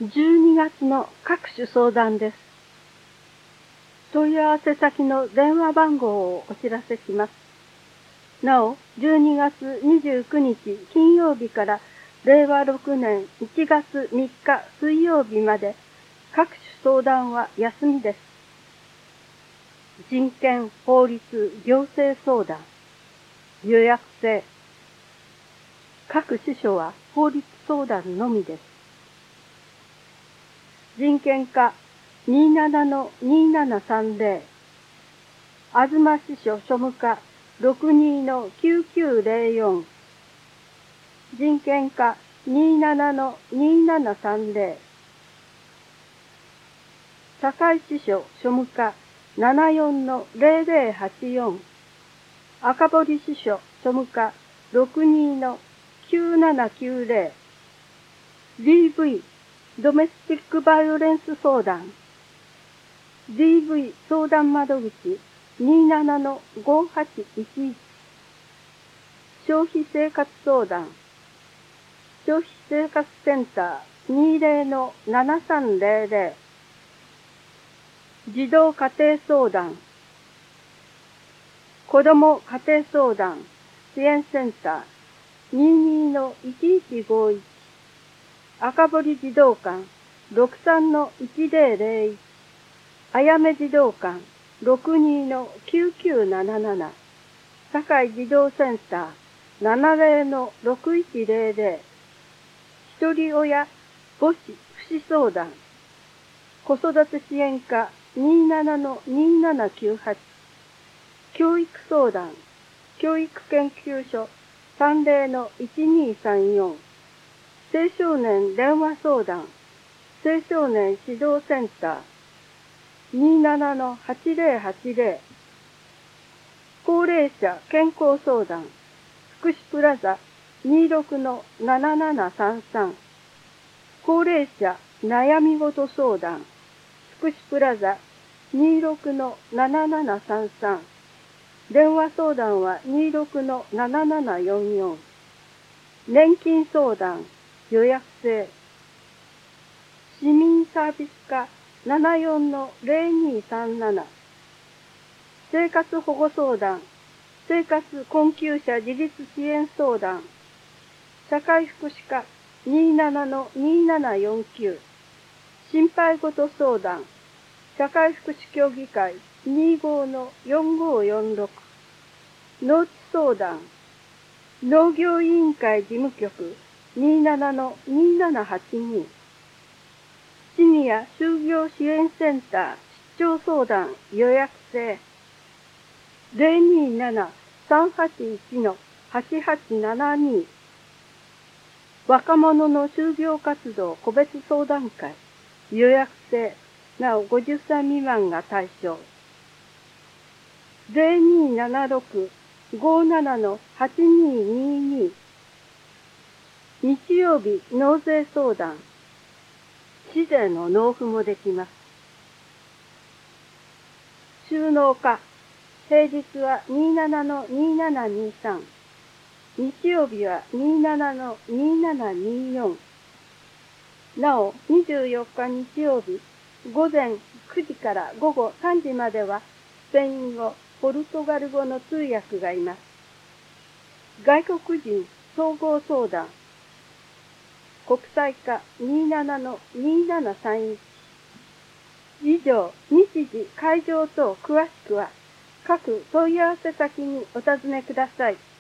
12月の各種相談です。問い合わせ先の電話番号をお知らせします。なお、12月29日金曜日から令和6年1月3日水曜日まで各種相談は休みです。人権、法律、行政相談、予約制。各支所は法律相談のみです。人権課 27-2730 東支所庶務課 62-9904 人権課 27-2730 堺支所庶務課 74-0084 赤堀支所庶務課 62-9790 DVドメスティックバイオレンス相談 DV 相談窓口 27-5811 消費生活相談消費生活センター 20-7300 児童家庭相談子ども家庭相談支援センター 22-1151赤堀児童館 63-1001 あやめ児童館 62-9977 堺児童センター 70-6100 一人親母子不死相談子育て支援課 27-2798 教育相談教育研究所 30-1234青少年電話相談青少年指導センター 27-8080 高齢者健康相談福祉プラザ 26-7733 高齢者悩み事相談福祉プラザ 26-7733 電話相談は 26-7744 年金相談予約制市民サービス課 74-0237 生活保護相談生活困窮者自立支援相談社会福祉課 27-2749 心配事相談社会福祉協議会 25-4546 農地相談農業委員会事務局 27-2782 シニア就業支援センター出張相談予約制 027-381-8872 若者の就業活動個別相談会予約制なお50歳未満が対象 0276-57-8222 日曜日納税相談市税の納付もできます。収納課平日は 27-2723 日曜日は 27-2724 なお24日日曜日午前9時から午後3時まではスペイン語、ポルトガル語の通訳がいます。外国人総合相談国際課 27-2731 以上、日時、会場等詳しくは各問い合わせ先にお尋ねください。